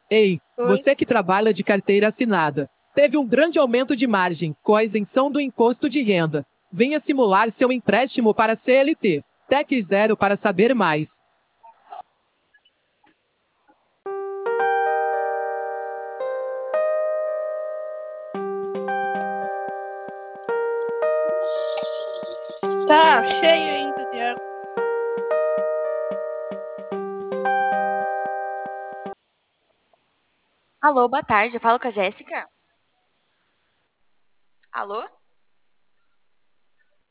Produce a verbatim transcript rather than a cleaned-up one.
Ei, Oi. você que trabalha de carteira assinada, teve um grande aumento de margem com a isenção do imposto de renda. Venha simular seu empréstimo para C L T. Tec Zero para saber mais. Tá cheio ainda de água. Alô, boa tarde. Eu falo com a Jéssica? Alô?